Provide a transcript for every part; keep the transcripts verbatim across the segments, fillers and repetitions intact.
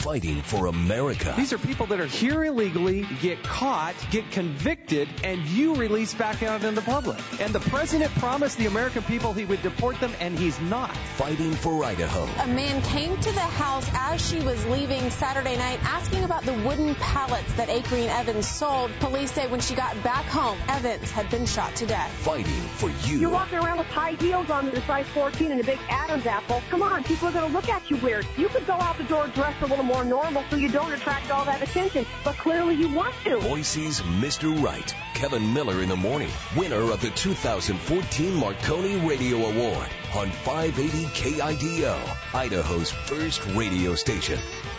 fighting for America. These are people that are here illegally, get caught, get convicted, and you release back out in the public. And the president promised the American people he would deport them, and he's not. Fighting for Idaho. A man came to the house as she was leaving Saturday night asking about the wooden pallets that Akreen Evans sold. Police say when she got back home, Evans had been shot to death. Fighting for you. You're walking around with high heels on the size fourteen and a big Adam's apple. Come on, people are going to look at you weird. You could go out the door dressed a little more normal so you don't attract all that attention, but clearly you want to. Boise's Mister Right, Kevin Miller in the morning, winner of the two thousand fourteen Marconi Radio Award on five eighty K I D O, Idaho's first radio station.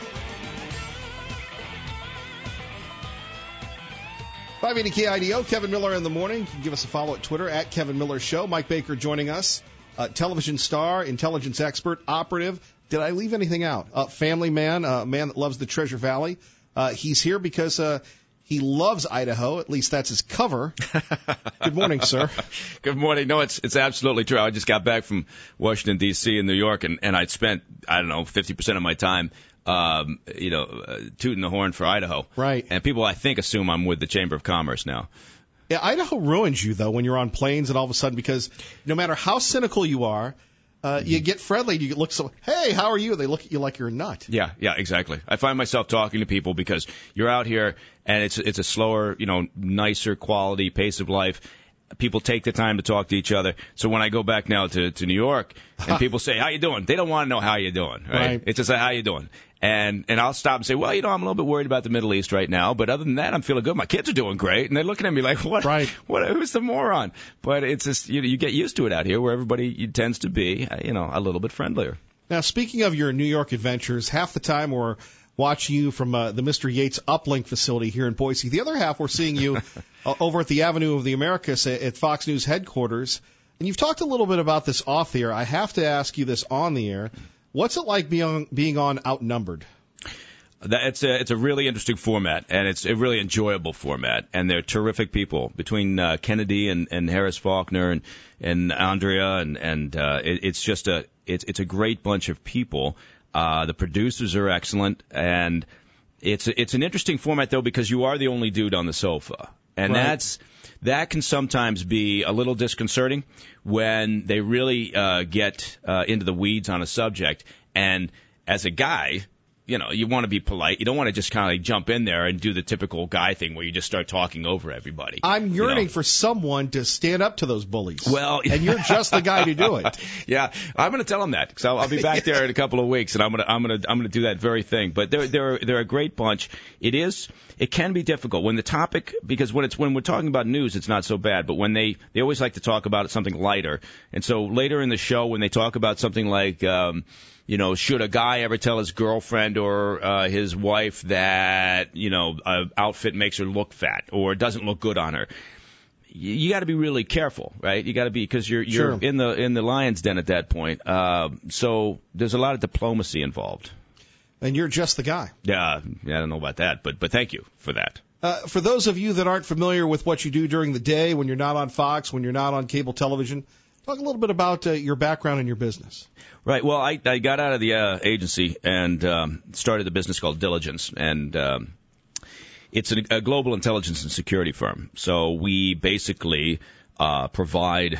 five eighty K I D O, Kevin Miller in the morning. You can give us a follow at Twitter, at Kevin Miller Show. Mike Baker joining us, uh, television star, intelligence expert, operative. Did I leave anything out? Uh, family man, a uh, man that loves the Treasure Valley. Uh, he's here because uh, he loves Idaho. At least that's his cover. Good morning, sir. Good morning. No, it's it's absolutely true. I just got back from Washington, D C and New York, and, and I'd spent, I don't know, fifty percent of my time Um, you know, uh, tooting the horn for Idaho. Right. And people, I think, assume I'm with the Chamber of Commerce now. Yeah, Idaho ruins you, though, when you're on planes and all of a sudden, because no matter how cynical you are, uh, mm-hmm. you get friendly, you look so, hey, how are you? They look at you like you're a nut. Yeah, yeah, exactly. I find myself talking to people because you're out here and it's it's a slower, you know, nicer quality pace of life. People take the time to talk to each other. So when I go back now to, to New York and people say, how you doing? They don't want to know how you're doing, right? Right. It's just like, how you doing? And and I'll stop and say, well, you know, I'm a little bit worried about the Middle East right now, but other than that, I'm feeling good. My kids are doing great. And they're looking at me like, what? Right. What? Who's the moron? But it's just, you, you get used to it out here where everybody tends to be, you know, a little bit friendlier. Now, speaking of your New York adventures, half the time we're watching you from uh, the Mister Yates Uplink facility here in Boise. The other half, we're seeing you uh, over at the Avenue of the Americas at, at Fox News headquarters. And you've talked a little bit about this off the air. I have to ask you this on the air. What's it like being on, being on Outnumbered? That, it's a it's a really interesting format, and it's a really enjoyable format, and they're terrific people between uh, Kennedy and, and Harris Faulkner and and Andrea, and and uh, it, it's just a it's it's a great bunch of people. Uh, the producers are excellent, and it's it's an interesting format though because you are the only dude on the sofa, and right. that's that can sometimes be a little disconcerting when they really uh, get uh, into the weeds on a subject, and as a guy. You know, you want to be polite. You don't want to just kind of like jump in there and do the typical guy thing where you just start talking over everybody. I'm yearning you know? for someone to stand up to those bullies. Well, and you're just the guy to do it. Yeah, I'm going to tell them that because I'll, I'll be back there in a couple of weeks, and I'm going to I'm going to I'm going to do that very thing. But they're they're they're a great bunch. It is it can be difficult when the topic because when it's when we're talking about news, it's not so bad. But when they they always like to talk about something lighter, and so later in the show when they talk about something like. Um, You know, should a guy ever tell his girlfriend or uh, his wife that, you know, an outfit makes her look fat or doesn't look good on her? You, you got to be really careful, right? You got to be because you're you're Sure. in the in the lion's den at that point. Uh, so there's a lot of diplomacy involved. And you're just the guy. Yeah, yeah, I don't know about that, but but thank you for that. Uh, for those of you that aren't familiar with what you do during the day when you're not on Fox, when you're not on cable television, talk a little bit about uh, your background and your business. Right. Well, I, I got out of the uh, agency and um, started a business called Diligence, and um, it's a, a global intelligence and security firm. So we basically uh, provide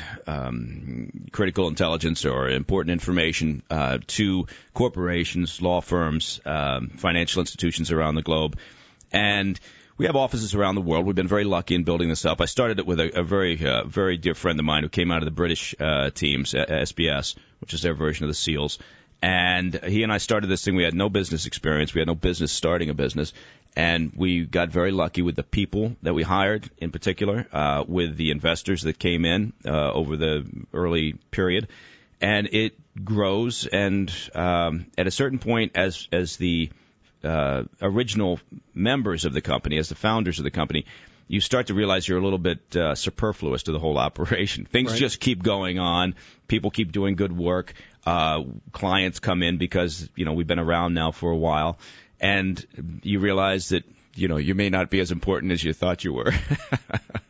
um, critical intelligence or important information uh, to corporations, law firms, um, financial institutions around the globe, and we have offices around the world. We've been very lucky in building this up. I started it with a, a very, uh, very dear friend of mine who came out of the British uh, teams, S B S, which is their version of the SEALs. And he and I started this thing. We had no business experience. We had no business starting a business. And we got very lucky with the people that we hired, in particular, uh, with the investors that came in uh, over the early period. And it grows. And um, at a certain point, as as the Uh, original members of the company, as the founders of the company, you start to realize you're a little bit uh, superfluous to the whole operation. Things right. just keep going on. People keep doing good work. Uh, clients come in because, you know, we've been around now for a while. And you realize that, you know, you may not be as important as you thought you were.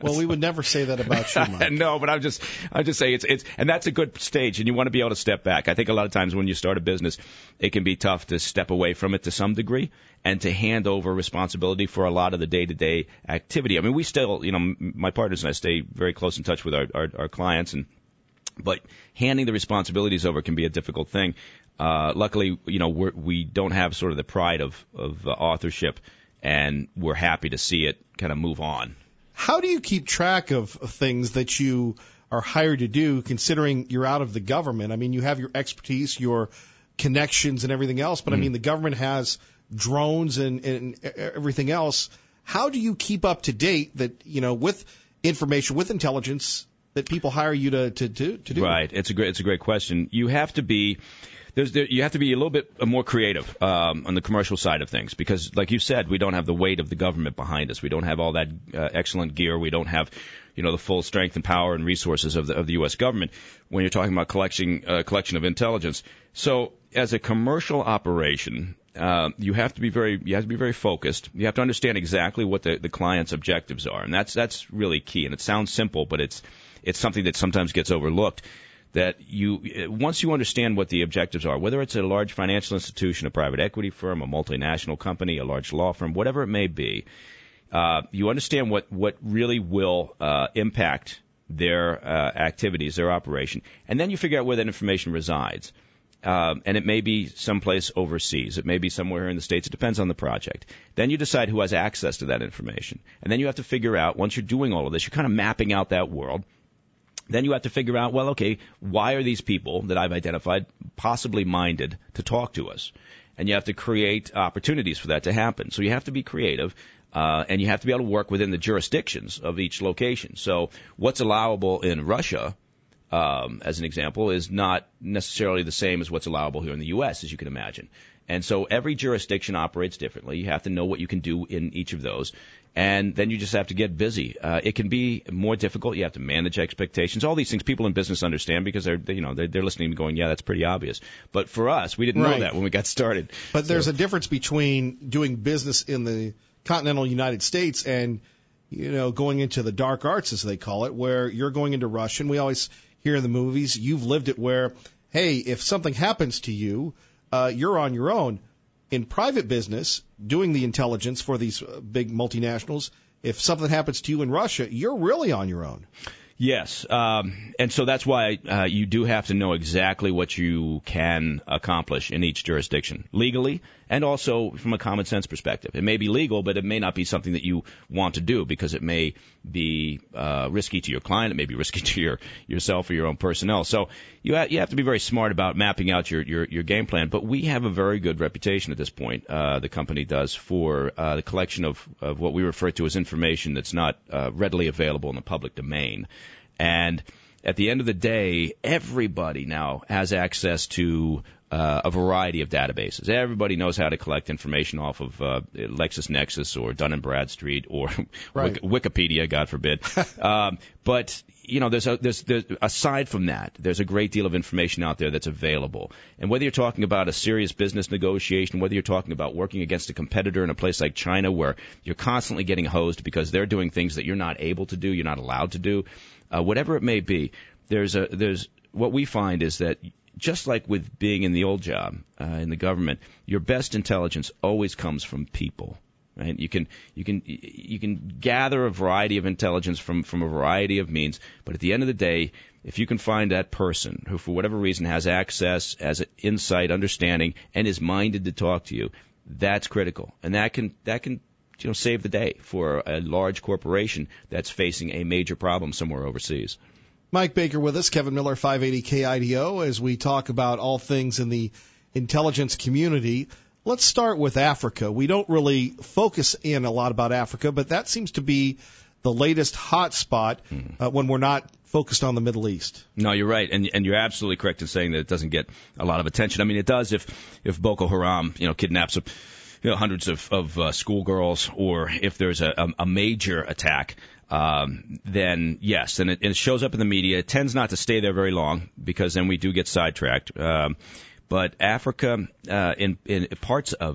Well, we would never say that about you, Mike. No, but I'm just, I'm just saying it's, it's, and that's a good stage, and you want to be able to step back. I think a lot of times when you start a business, it can be tough to step away from it to some degree and to hand over responsibility for a lot of the day-to-day activity. I mean, we still, you know, my partners and I stay very close in touch with our, our, our clients, and but handing the responsibilities over can be a difficult thing. Uh, luckily, you know, we're, we don't have sort of the pride of, of uh, authorship, and we're happy to see it kind of move on. How do you keep track of things that you are hired to do, considering you're out of the government? I mean, you have your expertise, your connections, and everything else, but mm. I mean, the government has drones and, and everything else. How do you keep up to date that, you know, with information, with intelligence that people hire you to, to, to, to do? Right. It's a great, it's a great question. You have to be, There's, there, you have to be a little bit more creative um, on the commercial side of things because, like you said, we don't have the weight of the government behind us. We don't have all that uh, excellent gear. We don't have, you know, the full strength and power and resources of the of the U S government when you're talking about collection uh, collection of intelligence. So, as a commercial operation, uh, you have to be very you have to be very focused. You have to understand exactly what the, the client's objectives are, and that's that's really key. And it sounds simple, but it's it's something that sometimes gets overlooked. That you, once you understand what the objectives are, whether it's a large financial institution, a private equity firm, a multinational company, a large law firm, whatever it may be, uh, you understand what, what really will uh, impact their uh, activities, their operation, and then you figure out where that information resides. Uh, and it may be someplace overseas. It may be somewhere here in the States. It depends on the project. Then you decide who has access to that information. And then you have to figure out, once you're doing all of this, you're kind of mapping out that world. Then you have to figure out, well, okay, why are these people that I've identified possibly minded to talk to us? And you have to create opportunities for that to happen. So you have to be creative, uh, and you have to be able to work within the jurisdictions of each location. So what's allowable in Russia, um, as an example, is not necessarily the same as what's allowable here in the U S, as you can imagine. And so every jurisdiction operates differently. You have to know what you can do in each of those. And then you just have to get busy. Uh, it can be more difficult. You have to manage expectations. All these things people in business understand because they're, they, you know, they're, they're listening and going, yeah, that's pretty obvious. But for us, we didn't right. know that when we got started. But there's so. a difference between doing business in the continental United States and, you know, going into the dark arts, as they call it, where you're going into Russia. And we always hear in the movies, you've lived it where, hey, if something happens to you, uh, you're on your own. In private business, doing the intelligence for these big multinationals, if something happens to you in Russia, you're really on your own. Yes, um, and so that's why uh, you do have to know exactly what you can accomplish in each jurisdiction, legally and also from a common sense perspective. It may be legal, but it may not be something that you want to do because it may be uh, risky to your client. It may be risky to your yourself or your own personnel. So you ha- you have to be very smart about mapping out your, your, your game plan. But we have a very good reputation at this point, uh, the company does, for uh, the collection of, of what we refer to as information that's not uh, readily available in the public domain. And at the end of the day, everybody now has access to uh, a variety of databases. Everybody knows how to collect information off of uh, LexisNexis or Dun and Bradstreet or right. Wikipedia, God forbid. um, but you know, there's, a, there's, there's aside from that, there's a great deal of information out there that's available. And whether you're talking about a serious business negotiation, whether you're talking about working against a competitor in a place like China where you're constantly getting hosed because they're doing things that you're not able to do, you're not allowed to do, uh, whatever it may be, there's a there's what we find is that just like with being in the old job uh, in the government, your best intelligence always comes from people. Right? You can you can you can gather a variety of intelligence from, from a variety of means, but at the end of the day, if you can find that person who, for whatever reason, has access, has insight, understanding, and is minded to talk to you, that's critical, and that can that can you know save the day for a large corporation that's facing a major problem somewhere overseas. Mike Baker with us, Kevin Miller, five eighty K I D O, as we talk about all things in the intelligence community. Let's start with Africa. We don't really focus in a lot about Africa, but that seems to be the latest hot spot uh, when we're not focused on the Middle East. No, you're right, and and you're absolutely correct in saying that it doesn't get a lot of attention. I mean, it does if if Boko Haram, you know, kidnaps a, you know, hundreds of of uh, schoolgirls, or if there's a, a, a major attack. Um, then yes, and it, it shows up in the media. It tends not to stay there very long because then we do get sidetracked. Um, But Africa, uh, in, in parts of it,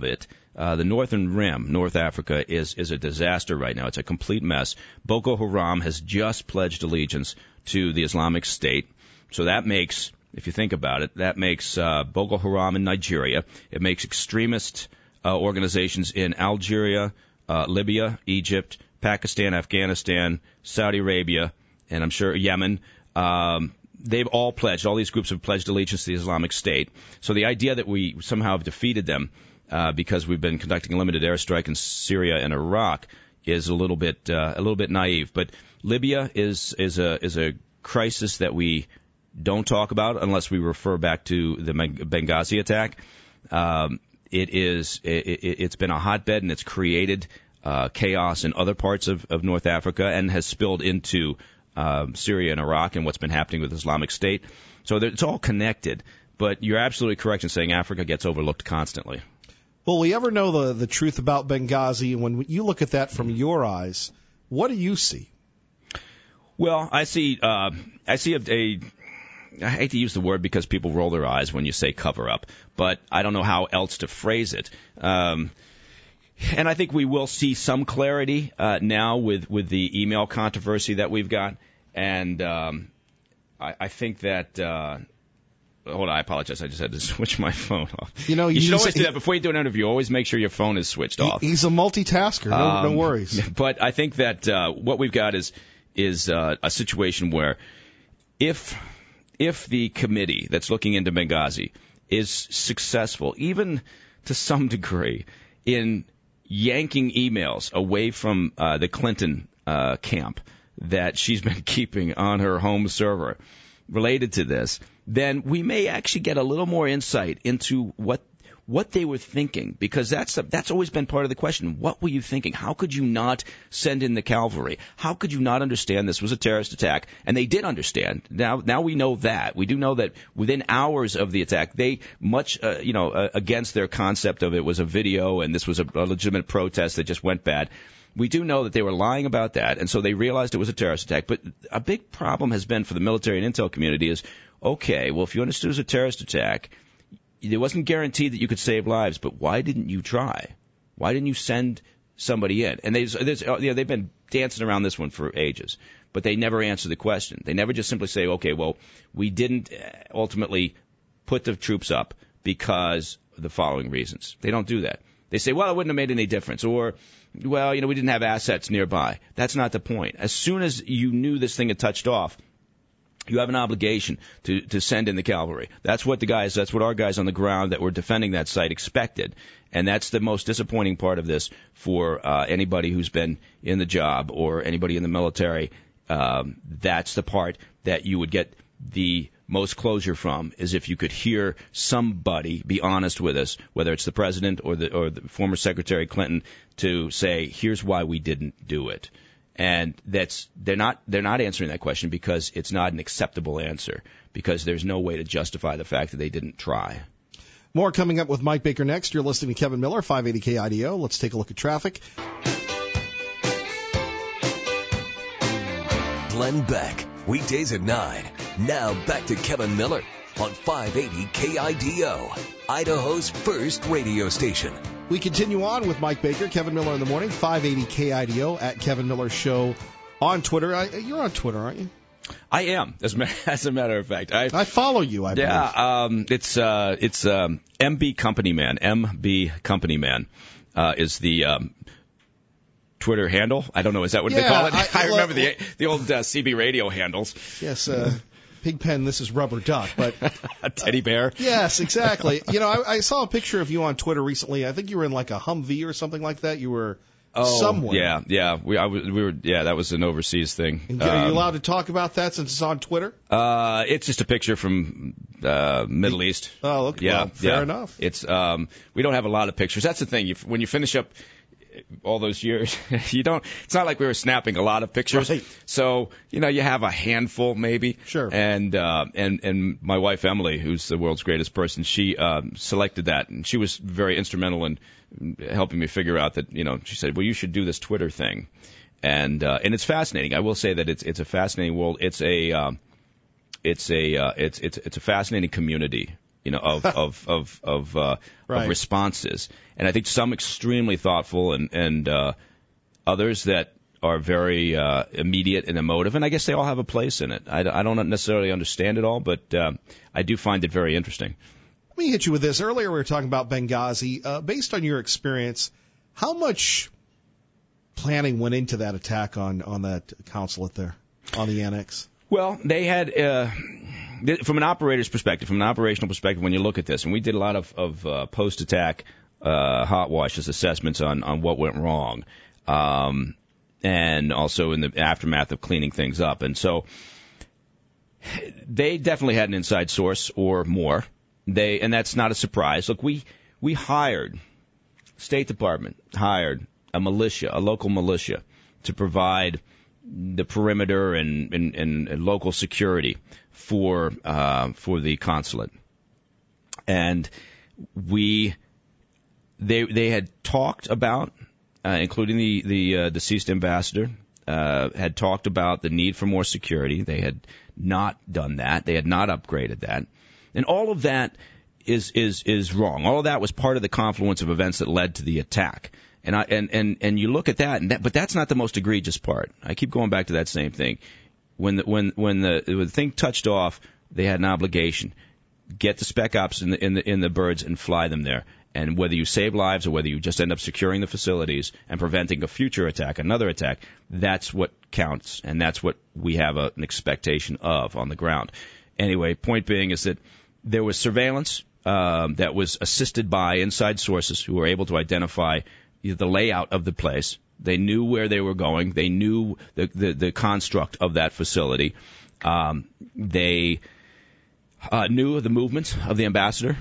Uh, the Northern Rim, North Africa, is, is a disaster right now. It's a complete mess. Boko Haram has just pledged allegiance to the Islamic State. So that makes, if you think about it, that makes uh, Boko Haram in Nigeria. It makes extremist uh, organizations in Algeria, uh, Libya, Egypt, Pakistan, Afghanistan, Saudi Arabia, and I'm sure Yemen. Um, they've all pledged, all these groups have pledged allegiance to the Islamic State. So the idea that we somehow have defeated them Uh, because we've been conducting a limited airstrike in Syria and Iraq is a little bit uh, a little bit naive. But Libya is is a is a crisis that we don't talk about unless we refer back to the Benghazi attack. Um, it is it, it, it's been a hotbed, and it's created uh, chaos in other parts of, of North Africa and has spilled into uh, Syria and Iraq and what's been happening with Islamic State. So it's all connected. But you're absolutely correct in saying Africa gets overlooked constantly. Will we ever know the, the truth about Benghazi? And when you look at that from your eyes, what do you see? Well, I see uh, I see a, a I hate to use the word because people roll their eyes when you say cover up, but I don't know how else to phrase it. Um, and I think we will see some clarity uh, now with, with the email controversy that we've got. And um, I, I think that uh, Hold on, I apologize. I just had to switch my phone off. You know, you should always he, do that before you do an interview. Always make sure your phone is switched off. He's a multitasker. No, um, no worries. But I think that uh, what we've got is is uh, a situation where if if the committee that's looking into Benghazi is successful, even to some degree, in yanking emails away from uh, the Clinton uh, camp that she's been keeping on her home server related to this, then we may actually get a little more insight into what what they were thinking, because that's a, that's always been part of the question. What were you thinking? How could you not send in the cavalry? How could you not understand this was a terrorist attack? And they did understand. Now now we know that. We do know that within hours of the attack, they much uh, you know uh, against their concept of it was a video and this was a, a legitimate protest that just went bad. We do know that they were lying about that, and so they realized it was a terrorist attack. But a big problem has been for the military and intel community is, okay, well, if you understood it was a terrorist attack, it wasn't guaranteed that you could save lives, but why didn't you try? Why didn't you send somebody in? And they, there's, you know, they've been dancing around this one for ages, but they never answer the question. They never just simply say, okay, well, we didn't ultimately put the troops up because of the following reasons. They don't do that. They say, well, it wouldn't have made any difference, or, well, you know, we didn't have assets nearby. That's not the point. As soon as you knew this thing had touched off, you have an obligation to, to send in the cavalry. That's what the guys, that's what our guys on the ground that were defending that site expected. And that's the most disappointing part of this for uh, anybody who's been in the job or anybody in the military. Um, that's the part that you would get the most closure from, is if you could hear somebody be honest with us, whether it's the president or the or the former Secretary Clinton, to say, here's why we didn't do it. And that's they're not they're not answering that question because it's not an acceptable answer, because there's no way to justify the fact that they didn't try. More coming up with Mike Baker next. You're listening to Kevin Miller, five eighty K I D O. Let's take a look at traffic. Glenn Beck, weekdays at nine. Now back to Kevin Miller on five eighty K I D O, Idaho's first radio station. We continue on with Mike Baker, Kevin Miller in the morning, five eighty K I D O, at Kevin Miller Show on Twitter. I, you're on Twitter, aren't you? I am, as, as a matter of fact. I, I follow you, I believe. Yeah, um, it's uh, it's um, M B Company Man. M B Company Man uh, is the um, Twitter handle. I don't know, is that what yeah, they call it? I, I remember the the old uh, C B radio handles. Yes, uh, Pigpen, this is Rubber Duck, but a teddy bear. Uh, yes, exactly. You know, I, I saw a picture of you on Twitter recently. I think you were in like a Humvee or something like that. You were oh, somewhere. Yeah, yeah. We I, we were yeah. That was an overseas thing. And are you allowed to talk about that since it's on Twitter? Uh, it's just a picture from uh, Middle East. Oh, okay. Yeah, well, fair yeah. enough. It's um, we don't have a lot of pictures. That's the thing. You, when you finish up all those years, you don't. It's not like we were snapping a lot of pictures. Right. So you know, you have a handful maybe. Sure. And uh, and and my wife Emily, who's the world's greatest person, she um, selected that, and she was very instrumental in helping me figure out that, you know, she said, well, you should do this Twitter thing, and uh, and it's fascinating. I will say that it's it's a fascinating world. It's a um, it's a uh, it's it's it's a fascinating community you know, of of of of, uh, right. of responses. And I think some extremely thoughtful, and and uh, others that are very uh, immediate and emotive. And I guess they all have a place in it. I, I don't necessarily understand it all, but uh, I do find it very interesting. Let me hit you with this. Earlier we were talking about Benghazi. Uh, based on your experience, how much planning went into that attack on, on that consulate there, on the annex? Well, they had, uh, from an operator's perspective, from an operational perspective, when you look at this, and we did a lot of, of uh, post-attack uh, hot washes assessments on, on what went wrong, um, and also in the aftermath of cleaning things up. And so they definitely had an inside source or more. They, and that's not a surprise. Look, we, we hired, State Department hired a militia, a local militia, to provide the perimeter and, and, and local security for uh, for the consulate. And we, they they had talked about, uh, including the the uh, deceased ambassador, uh, had talked about the need for more security. They had not done that. They had not upgraded that, and all of that is is is wrong. All of that was part of the confluence of events that led to the attack. And I and, and, and you look at that, and that, but that's not the most egregious part. I keep going back to that same thing. When the when when the, when the thing touched off, they had an obligation: get the spec ops in the in the in the birds and fly them there. And whether you save lives or whether you just end up securing the facilities and preventing a future attack, another attack, that's what counts, and that's what we have a, an expectation of on the ground. Anyway, point being is that there was surveillance um, that was assisted by inside sources who were able to identify the layout of the place. They knew where they were going. They knew the the, the construct of that facility. Um, they uh, knew the movements of the ambassador.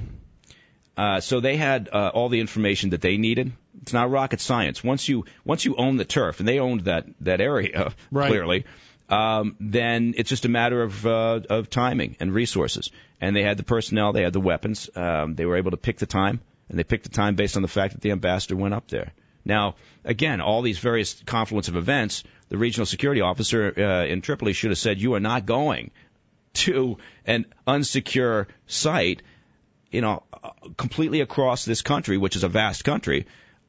Uh, so they had uh, all the information that they needed. It's not rocket science. Once you once you own the turf, and they owned that that area right. clearly, um, then it's just a matter of uh, of timing and resources. And they had the personnel, they had the weapons. Um, they were able to pick the time. And they picked the time based on the fact that the ambassador went up there. Now, again, all these various confluence of events, the regional security officer uh, in Tripoli should have said, you are not going to an unsecure site, you know, completely across this country, which is a vast country,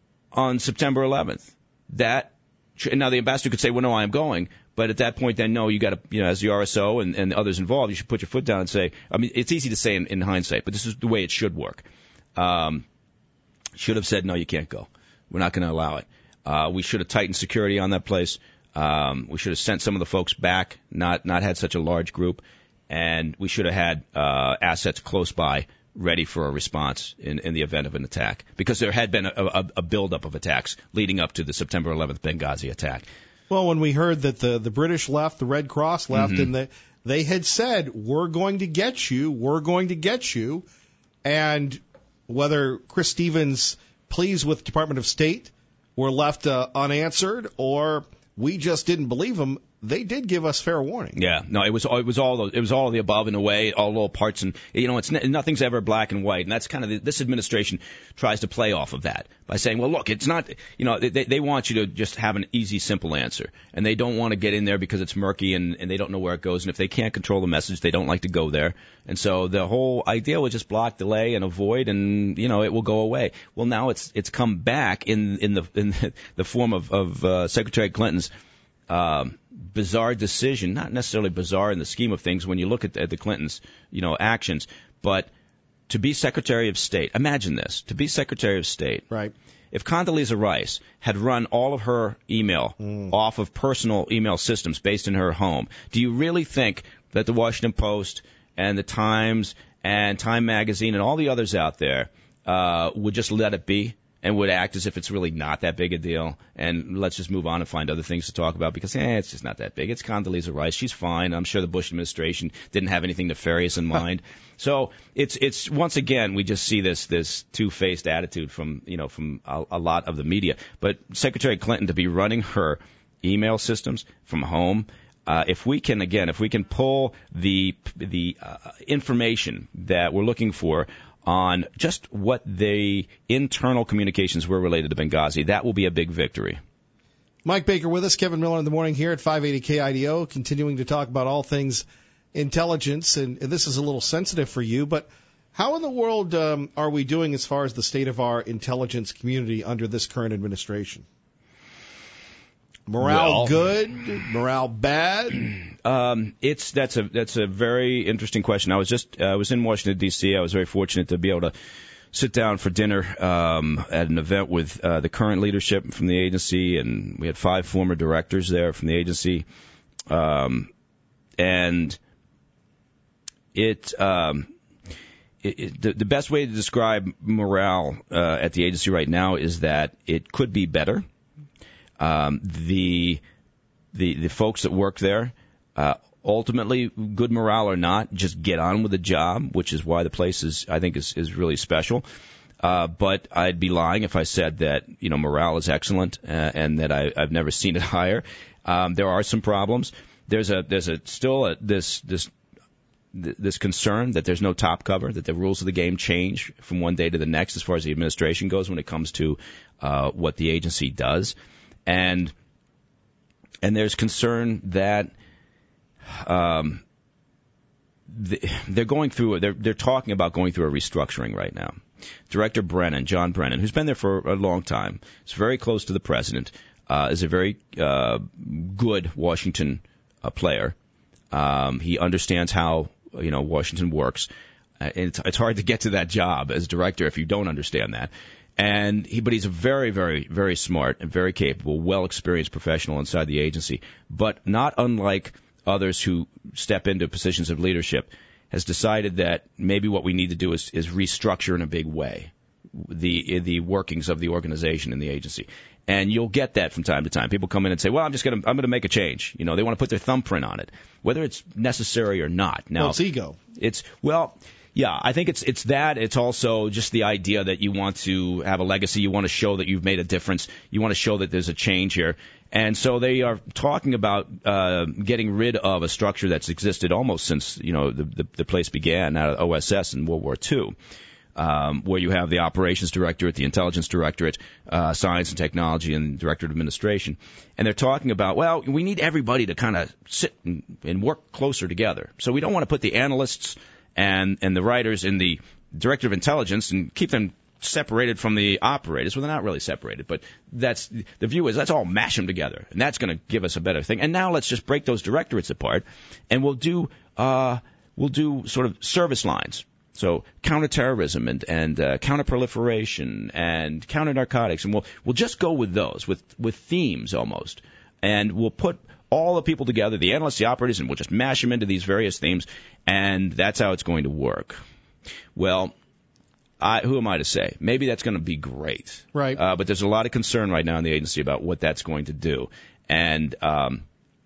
on September eleventh. That, now the ambassador could say, well, no, I am going. But at that point, then, no, you got to, you know, as the R S O and, and others involved, you should put your foot down and say, I mean, it's easy to say in, in hindsight, but this is the way it should work. Um, should have said, no, you can't go. We're not going to allow it. Uh, we should have tightened security on that place. Um, we should have sent some of the folks back, not not had such a large group, and we should have had uh, assets close by ready for a response in, in the event of an attack, because there had been a, a, a buildup of attacks leading up to the September eleventh Benghazi attack. Well, when we heard that the, the British left, the Red Cross left, mm-hmm. and the, they had said, we're going to get you, we're going to get you, and whether Chris Stevens' pleas with the Department of State were left uh, unanswered or we just didn't believe them, they did give us fair warning. Yeah, no, it was it was all it was all of the above in a way, all little parts, and you know, it's nothing's ever black and white, and that's kind of the, this administration tries to play off of that by saying, well, look, it's not, you know, they they want you to just have an easy, simple answer, and they don't want to get in there because it's murky and and they don't know where it goes, and if they can't control the message, they don't like to go there, and so the whole idea was just block, delay, and avoid, and you know, it will go away. Well, now it's it's come back in in the in the form of of uh, Secretary Clinton's Um, bizarre decision, not necessarily bizarre in the scheme of things when you look at the, at the Clintons, you know, actions, but to be Secretary of State, imagine this, to be Secretary of State. Right. If Condoleezza Rice had run all of her email mm. off of personal email systems based in her home, do you really think that the Washington Post and the Times and Time Magazine and all the others out there uh, would just let it be? And would act as if it's really not that big a deal, and let's just move on and find other things to talk about because, eh, it's just not that big. It's Condoleezza Rice. She's fine. I'm sure the Bush administration didn't have anything nefarious in mind. So it's it's once again we just see this this two-faced attitude from you know from a, a lot of the media. But Secretary Clinton to be running her email systems from home. Uh, if we can, again, if we can pull the the uh, information that we're looking for on just what the internal communications were related to Benghazi, that will be a big victory. Mike Baker with us, Kevin Miller in the morning here at five eighty K I D O, continuing to talk about all things intelligence. And this is a little sensitive for you, but How in the world um, are we doing as far as the state of our intelligence community under this current administration? Morale well, good? Morale bad? Um, it's that's a that's a very interesting question. I was just uh, I was in Washington D C. I was very fortunate to be able to sit down for dinner um, at an event with uh, the current leadership from the agency, and we had five former directors there from the agency, um, and it. Um, It, it, the, the best way to describe morale uh, at the agency right now is that it could be better. Um, the the the folks that work there, uh, ultimately, good morale or not, just get on with the job, which is why the place is, I think, is is really special. Uh, but I'd be lying if I said that you know morale is excellent uh, and that I, I've never seen it higher. Um, there are some problems. There's a there's a still a, this this. this concern that there's no top cover, that the rules of the game change from one day to the next as far as the administration goes when it comes to uh, what the agency does. And and there's concern that um, the, they're going through, they're, they're talking about going through a restructuring right now. Director Brennan, John Brennan, who's been there for a long time, is very close to the president, uh, is a very uh, good Washington uh, player. Um, he understands how you know Washington works. Uh, it's, it's hard to get to that job as director if you don't understand that. And he, but he's a very, very, very smart and very capable, well experienced professional inside the agency. But not unlike others who step into positions of leadership, has decided that maybe what we need to do is, is restructure in a big way the the workings of the organization and the agency. And you'll get that from time to time. People come in and say, well, I'm just going to I'm going to make a change. You know, they want to put their thumbprint on it, whether it's necessary or not. Now, well, it's ego. It's, well, yeah, I think it's it's that. It's also just the idea that you want to have a legacy. You want to show that you've made a difference. You want to show that there's a change here. And so they are talking about uh, getting rid of a structure that's existed almost since, you know, the, the, the place began out of O S S in World War Two. Um, where you have the operations directorate, the intelligence directorate, uh, science and technology, and director of administration. And they're talking about, well, we need everybody to kind of sit and, and work closer together. So we don't want to put the analysts and, and the writers in the director of intelligence and keep them separated from the operators. Well, they're not really separated, but that's the view is let's all mash them together, and that's going to give us a better thing. And now let's just break those directorates apart, and we'll do uh, we'll do sort of service lines. So counterterrorism and, and uh, counterproliferation and counter-narcotics, and we'll we'll just go with those, with, with themes almost. And we'll put all the people together, the analysts, the operators, and we'll just mash them into these various themes, and that's how it's going to work. Well, I, who am I to say? Maybe that's going to be great. Right. Uh, but there's a lot of concern right now in the agency about what that's going to do. And um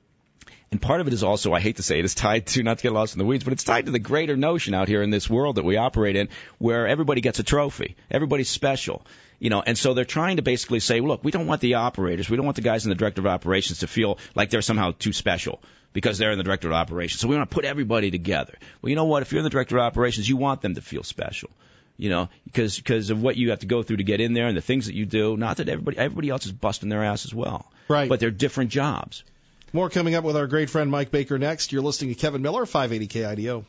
And part of it is also, I hate to say it, is tied to, not to get lost in the weeds, but it's tied to the greater notion out here in this world that we operate in where everybody gets a trophy. Everybody's special. You know, and so they're trying to basically say, look, we don't want the operators, we don't want the guys in the director of operations to feel like they're somehow too special because they're in the director of operations. So we want to put everybody together. Well, you know what? If you're in the director of operations, you want them to feel special. You know, because because of what you have to go through to get in there and the things that you do. Not that everybody everybody else is busting their ass as well. Right. But they're different jobs. More coming up with our great friend Mike Baker next. You're listening to Kevin Miller, five eighty K I D O.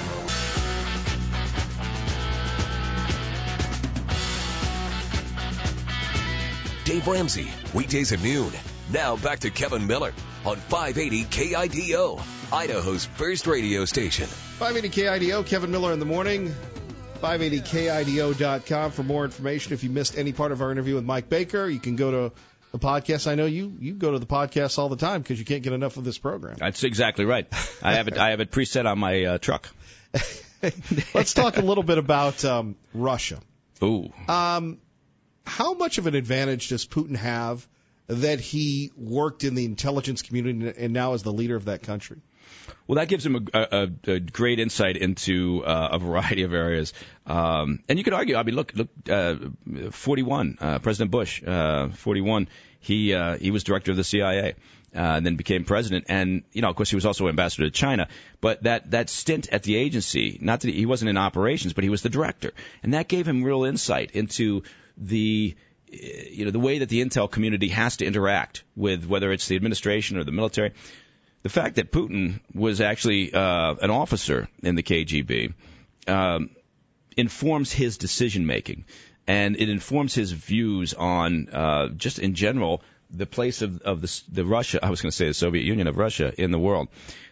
Dave Ramsey, weekdays at noon. Now back to Kevin Miller on five eighty K I D O, Idaho's first radio station. five eighty K I D O, Kevin Miller in the morning. five eighty K I D O dot com for more information. If you missed any part of our interview with Mike Baker, you can go to the podcast. I know you, you go to the podcast all the time because you can't get enough of this program. That's exactly right. I have it I have it preset on my uh, truck. Let's talk a little bit about um, Russia. Ooh. Um, how much of an advantage does Putin have that he worked in the intelligence community and now is the leader of that country? Well, that gives him a, a, a great insight into uh, a variety of areas. Um, and you could argue, I mean, look, look, uh, forty-one, uh, President Bush, uh, forty-one, he uh, he was director of the C I A. Uh, and then became president, and you know, of course, he was also ambassador to China. But that that stint at the agency, not that he wasn't in operations, but he was the director, and that gave him real insight into the you know the way that the intel community has to interact with whether it's the administration or the military. The fact that Putin was actually uh, an officer in the K G B, um, informs his decision making, and it informs his views on uh, just in general the place of of the, the Russia. I was going to say the Soviet Union of Russia in the world.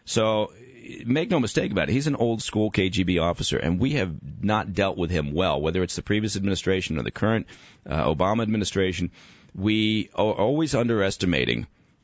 So make no mistake about it. He's an old school K G B officer, and we have not dealt with him well, whether it's the previous administration or the current uh, Obama administration. We are always underestimating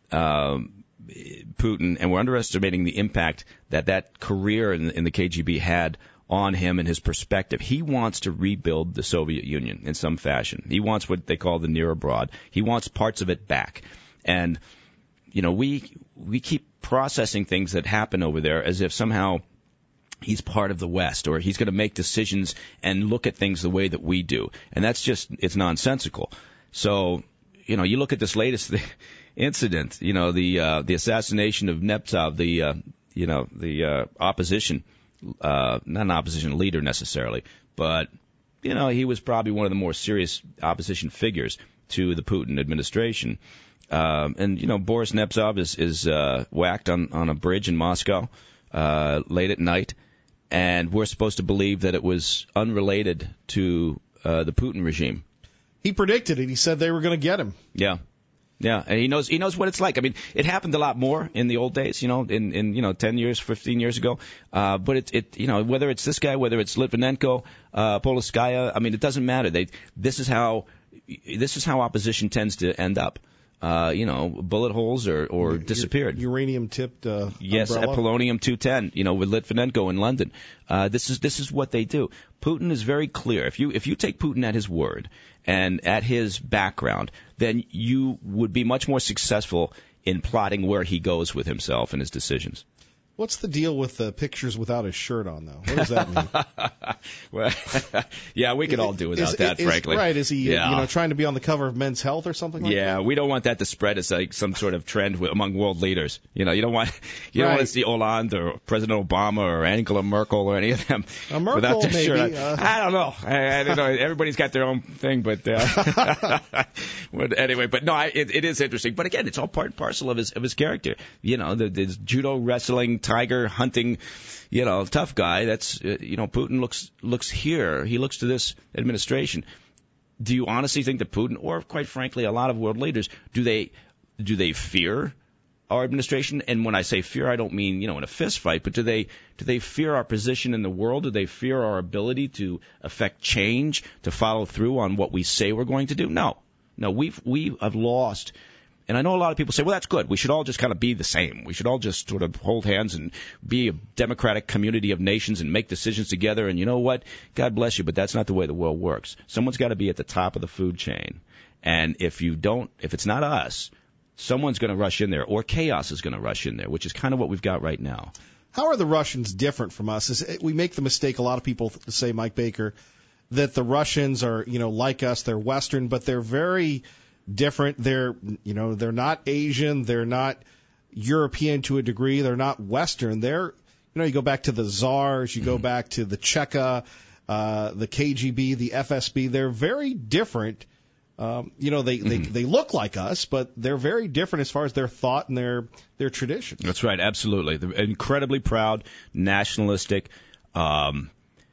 um, Putin, and we're underestimating the impact that that career in, in the K G B had on him and his perspective. He wants to rebuild the Soviet Union in some fashion. He wants what they call the near abroad. He wants parts of it back. And, you know, we we keep processing things that happen over there as if somehow he's part of the West, or he's going to make decisions and look at things the way that we do. And that's just, it's nonsensical. So, you know, you look at this latest incident, you know, the uh, the assassination of Nemtsov, the, uh, you know, the uh, opposition, uh, not an opposition leader necessarily, but, you know, he was probably one of the more serious opposition figures to the Putin administration. Um, and, you know, Boris Nemtsov is, is uh, whacked on, on a bridge in Moscow uh, late at night, and we're supposed to believe that it was unrelated to uh, the Putin regime. He predicted it. He said they were going to get him. Yeah. Yeah, and he knows he knows what it's like. I mean, it happened a lot more in the old days, you know, in, in you know, ten years, fifteen years ago. Uh, but it, it, you know, whether it's this guy, whether it's Litvinenko, uh, Politskaya, I mean, it doesn't matter. They, this is how, this is how opposition tends to end up. Uh, you know, bullet holes or, or disappeared. Uranium-tipped uh, yes, umbrella. polonium two ten. You know, with Litvinenko in London. Uh, this is this is what they do. Putin is very clear. If you if you take Putin at his word and at his background, then you would be much more successful in plotting where he goes with himself and his decisions. What's the deal with the pictures without his shirt on, though? What does that mean? Well, yeah, we could all do without is, that, is, frankly. Right? Is he, yeah. you know, trying to be on the cover of Men's Health or something like yeah, that? Yeah, we don't want that to spread as like some sort of trend with, among world leaders. You know, you don't want you right. don't want to see Hollande or President Obama or Angela Merkel or any of them uh, Merkel, without their maybe. shirt on. Uh... I don't know. I, I don't know. Everybody's got their own thing, but uh, but anyway, but no, I, it, it is interesting. But again, it's all part and parcel of his of his character. You know, the, the judo, wrestling, tiger hunting. You know, tough guy. That's uh, you know, Putin looks looks here. He looks to this administration. Do you honestly think that Putin, or quite frankly, a lot of world leaders, do they do they fear our administration? And when I say fear, I don't mean you know in a fist fight, but do they do they fear our position in the world? Do they fear our ability to affect change, to follow through on what we say we're going to do? No, no. We've we have lost. And I know a lot of people say, well, that's good. We should all just kind of be the same. We should all just sort of hold hands and be a democratic community of nations and make decisions together. And you know what? God bless you, but that's not the way the world works. Someone's got to be at the top of the food chain. And if you don't, if it's not us, someone's going to rush in there, or chaos is going to rush in there, which is kind of what we've got right now. How are the Russians different from us? Is, we make the mistake, a lot of people say, Mike Baker, that the Russians are, you know, like us, they're Western, but they're very different. They're, you know, they're not Asian. They're not European to a degree. They're not Western. They're, you know, you go back to the Tsars, you go back to the Cheka, uh, the K G B, the F S B. They're very different. Um, you know, they, mm-hmm. they, they look like us, but they're very different as far as their thought and their, their traditions. That's right. Absolutely. They're incredibly proud, nationalistic, um,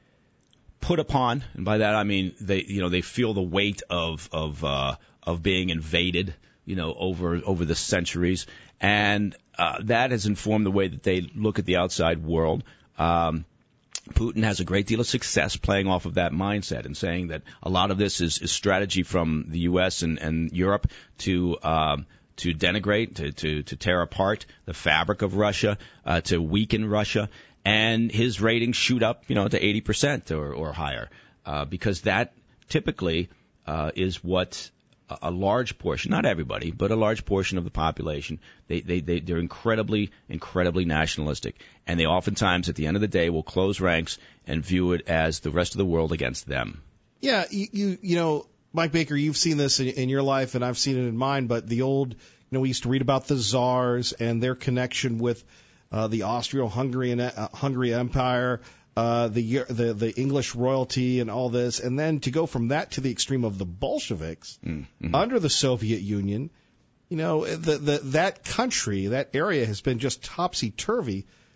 put upon. And by that, I mean, they, you know, they feel the weight of, of, uh, of being invaded, you know, over over the centuries, and uh, that has informed the way that they look at the outside world. Um, Putin has a great deal of success playing off of that mindset and saying that a lot of this is, is strategy from the U S and, and Europe to um, to denigrate, to, to to tear apart the fabric of Russia, uh, to weaken Russia, and his ratings shoot up, you know, to eighty percent or, or higher, uh, because that typically uh, is what a large portion, not everybody, but a large portion of the population, they, they, they, they're incredibly, incredibly nationalistic. And they oftentimes, at the end of the day, will close ranks and view it as the rest of the world against them. Yeah, you, you, you know, Mike Baker, you've seen this in, in your life, and I've seen it in mine, but the old, you know, we used to read about the Tsars and their connection with uh, the Austro-Hungarian uh, Hungary Empire, Uh, the, the the English royalty and all this, and then to go from that to the extreme of the Bolsheviks mm-hmm. under the Soviet Union, you know, the, the that country, that area has been just topsy-turvy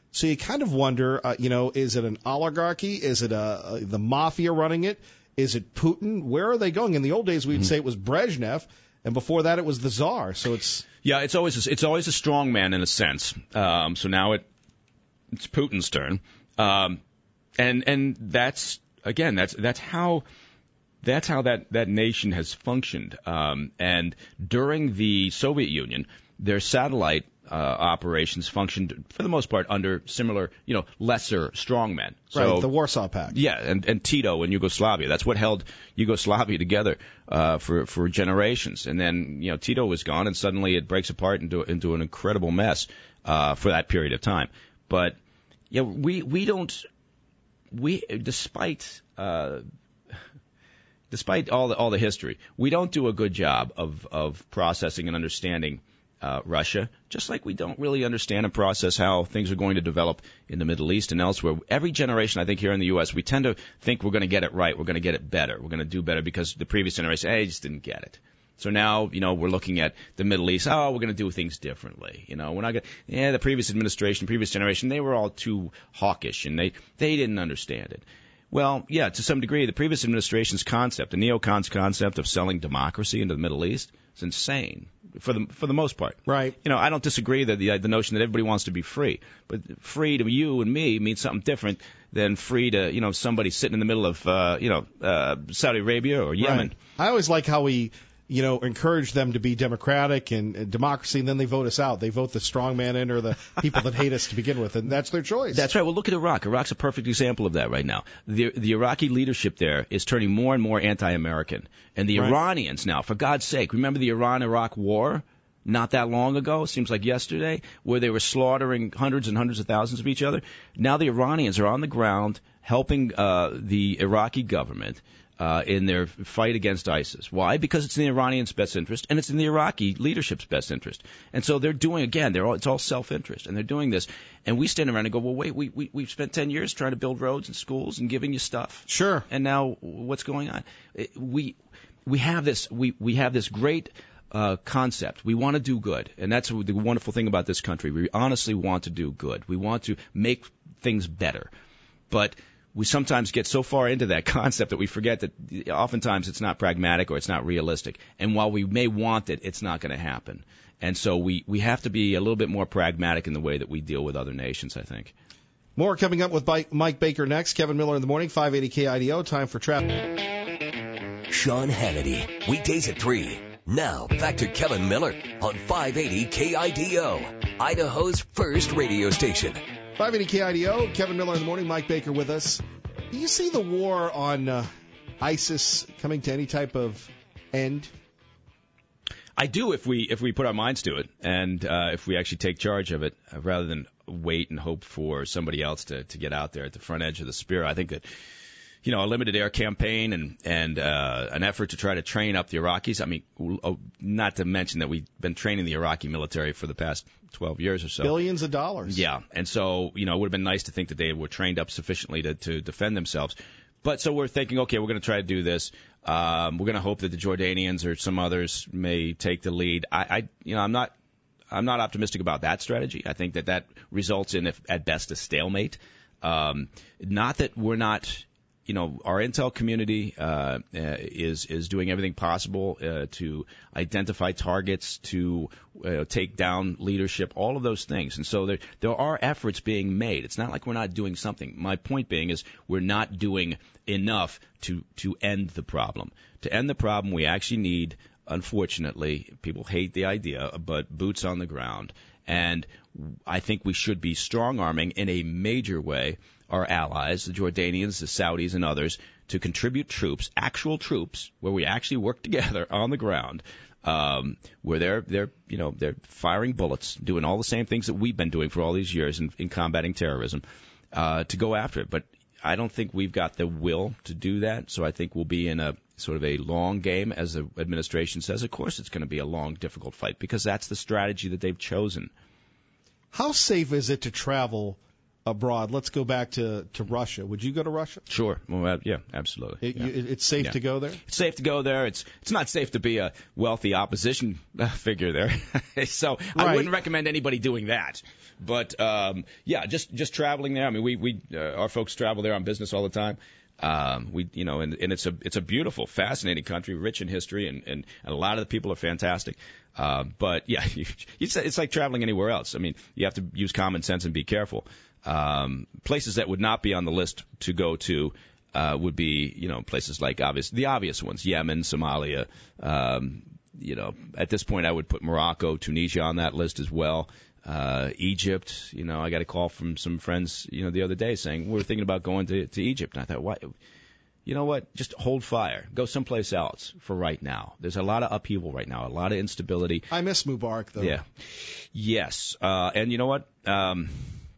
So you kind of wonder, uh, you know, is it an oligarchy? Is it a, a, the mafia running it? Is it Putin? Where are they going? In the old days, we'd mm-hmm. say it was Brezhnev, and before that, it was the Tsar. So it's yeah, it's always a, it's always a strong man in a sense. Um, so now it it's Putin's turn, um, and and that's again that's that's how that's how that that nation has functioned. Um, and during the Soviet Union, their satellite uh, operations functioned for the most part under similar, you know, lesser strongmen. So, right, the Warsaw Pact. Yeah, and, and Tito in Yugoslavia. That's what held Yugoslavia together uh, for for generations. And then, you know, Tito was gone, and suddenly it breaks apart into into an incredible mess uh, for that period of time. But yeah, we we don't we despite. Uh, Despite all the all the history, we don't do a good job of of processing and understanding uh, Russia, just like we don't really understand and process how things are going to develop in the Middle East and elsewhere. Every generation, I think, here in the U S, we tend to think we're going to get it right, we're going to get it better, we're going to do better because the previous generation, hey, just didn't get it. So now, you know, we're looking at the Middle East. Oh, we're going to do things differently. You know, we're not going to, yeah, the previous administration, previous generation, they were all too hawkish and they they didn't understand it. Well, yeah, to some degree, the previous administration's concept, the neocons concept of selling democracy into the Middle East, is insane for the for the most part. Right. You know, I don't disagree that the the notion that everybody wants to be free, but free to you and me means something different than free to, you know, somebody sitting in the middle of, uh, you know, uh, Saudi Arabia or Yemen. Right. I always like how we, you know, encourage them to be democratic and, and democracy, and then they vote us out. They vote the strong man in or the people that hate us to begin with, and that's their choice. That's right. Well, look at Iraq. Iraq's a perfect example of that right now. The, the Iraqi leadership there is turning more and more anti-American. And the right. Iranians now, for God's sake, remember the Iran-Iraq war not that long ago, seems like yesterday, where they were slaughtering hundreds and hundreds of thousands of each other? Now the Iranians are on the ground helping uh, the Iraqi government Uh, in their fight against ISIS. Why? Because it's in the Iranians' best interest, and it's in the Iraqi leadership's best interest. And so they're doing, again, they're all, it's all self-interest, and they're doing this. And we stand around and go, well, wait, we, we, we've spent ten years trying to build roads and schools and giving you stuff. Sure. And now what's going on? We, we have this, we, we have this great uh, concept. We want to do good, and that's the wonderful thing about this country. We honestly want to do good. We want to make things better. But we sometimes get so far into that concept that we forget that oftentimes it's not pragmatic or it's not realistic. And while we may want it, it's not going to happen. And so we, we have to be a little bit more pragmatic in the way that we deal with other nations, I think. More coming up with Mike Baker next. Kevin Miller in the morning, five eighty K I D O. Time for traffic. Sean Hannity, weekdays at three. Now, back to Kevin Miller on five eighty K I D O, Idaho's first radio station. five eighty K I D O, Kevin Miller in the morning, Mike Baker with us. Do you see the war on uh, ISIS coming to any type of end? I do if we if we put our minds to it and uh, if we actually take charge of it uh, rather than wait and hope for somebody else to, to get out there at the front edge of the spear. I think that, you know, a limited air campaign and, and uh, an effort to try to train up the Iraqis. I mean, not to mention that we've been training the Iraqi military for the past twelve years or so. Billions of dollars. Yeah. And so, you know, it would have been nice to think that they were trained up sufficiently to, to defend themselves. But so we're thinking, okay, we're going to try to do this. Um, we're going to hope that the Jordanians or some others may take the lead. I, I you know, I'm not, I'm not optimistic about that strategy. I think that that results in, if, at best, a stalemate. Um, not that we're not, you know, our intel community uh, is is doing everything possible uh, to identify targets, to uh, take down leadership, all of those things. And so there there are efforts being made. It's not like we're not doing something. My point being is we're not doing enough to to end the problem. To end the problem, we actually need, unfortunately, people hate the idea, but boots on the ground. And I think we should be strong-arming in a major way our allies, the Jordanians, the Saudis, and others, to contribute troops, actual troops, where we actually work together on the ground, um, where they're they're you know they're firing bullets, doing all the same things that we've been doing for all these years in, in combating terrorism, uh, to go after it. But I don't think we've got the will to do that. So I think we'll be in a sort of a long game, as the administration says. Of course, it's going to be a long, difficult fight because that's the strategy that they've chosen. How safe is it to travel abroad. Let's go back to, to Russia. Would you go to Russia? Sure. Well, uh, yeah, absolutely. It, yeah. You, it's safe yeah. to go there? It's safe to go there. It's it's not safe to be a wealthy opposition uh, figure there. so right. I wouldn't recommend anybody doing that. But um, yeah, just just traveling there. I mean, we we uh, our folks travel there on business all the time. Um, we you know, and, and it's a it's a beautiful, fascinating country, rich in history, and, and, and a lot of the people are fantastic. Uh, but yeah, you, it's it's like traveling anywhere else. I mean, you have to use common sense and be careful. Um, places that would not be on the list to go to uh, would be, you know, places like obvious, the obvious ones, Yemen, Somalia. Um, you know, at this point, I would put Morocco, Tunisia on that list as well. Uh, Egypt, you know, I got a call from some friends, you know, the other day saying we're thinking about going to, to Egypt. And I thought, why? You know what? Just hold fire. Go someplace else for right now. There's a lot of upheaval right now, a lot of instability. I miss Mubarak, though. Yeah. Yes. Uh, and you know what? Um,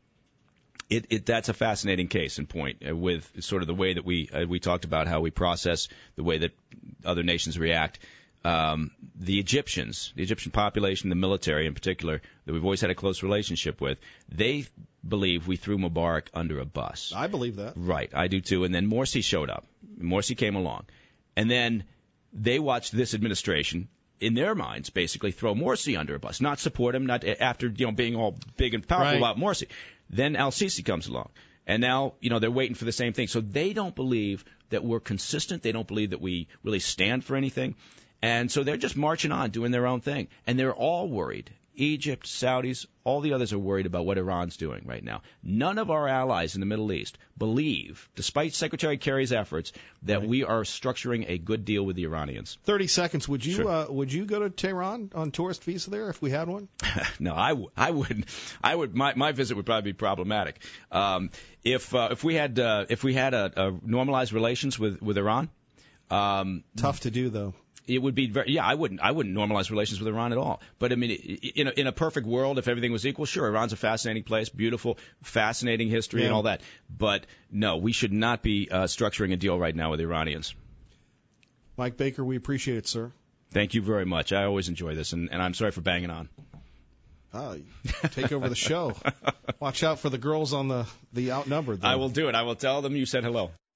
It, it that's a fascinating case in point uh, with sort of the way that we uh, we talked about how we process the way that other nations react. Um, the Egyptians, the Egyptian population, the military in particular, that we've always had a close relationship with, they believe we threw Mubarak under a bus. I believe that. Right, I do too. And then Morsi showed up. Morsi came along, and then they watched this administration, in their minds, basically throw Morsi under a bus, not support him, not after you know being all big and powerful right. about Morsi. Then Al-Sisi comes along, and now you know they're waiting for the same thing. So they don't believe that we're consistent. They don't believe that we really stand for anything, and so they're just marching on, doing their own thing, and they're all worried. Egypt, Saudis, all the others are worried about what Iran's doing right now. None of our allies in the Middle East believe, despite Secretary Kerry's efforts, that right. we are structuring a good deal with the Iranians. Thirty seconds. Would you sure. uh, would you go to Tehran on tourist visa there if we had one? no, I, w- I wouldn't. I would. My, my visit would probably be problematic. Um, if uh, if we had uh, if we had a, a normalized relations with with Iran, um, tough to do though. It would be very, yeah, I wouldn't, I wouldn't normalize relations with Iran at all. But I mean, in a, in a perfect world, if everything was equal, sure, Iran's a fascinating place, beautiful, fascinating history yeah. and all that. But no, we should not be uh, structuring a deal right now with the Iranians. Mike Baker, we appreciate it, sir. Thank you very much. I always enjoy this, and, and I'm sorry for banging on. Oh, take over the show. Watch out for the girls on the, the outnumbered. Though. I will do it. I will tell them you said hello.